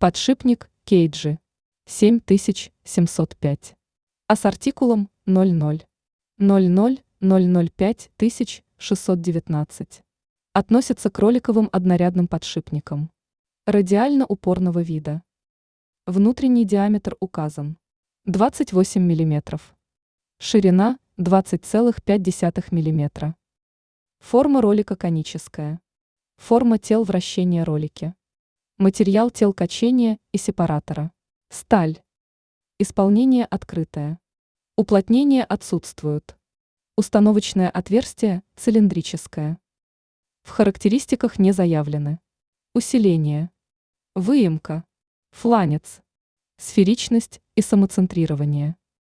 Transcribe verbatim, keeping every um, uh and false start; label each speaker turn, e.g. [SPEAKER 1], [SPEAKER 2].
[SPEAKER 1] Подшипник Кейджи семь тысяч семьсот пять. А с артикулом ноль ноль ноль ноль ноль ноль пять тысяч шестьсот девятнадцать. Относится к роликовым однорядным подшипникам. Радиально упорного вида. Внутренний диаметр указан двадцать восемь миллиметров. Ширина двадцать целых пять десятых миллиметра. Форма ролика коническая. Форма тел вращения ролики. Материал тел качения и сепаратора. Сталь. Исполнение открытое. Уплотнения отсутствуют. Установочное отверстие цилиндрическое. В характеристиках не заявлены. Усиление. Выемка. Фланец. Сферичность и самоцентрирование.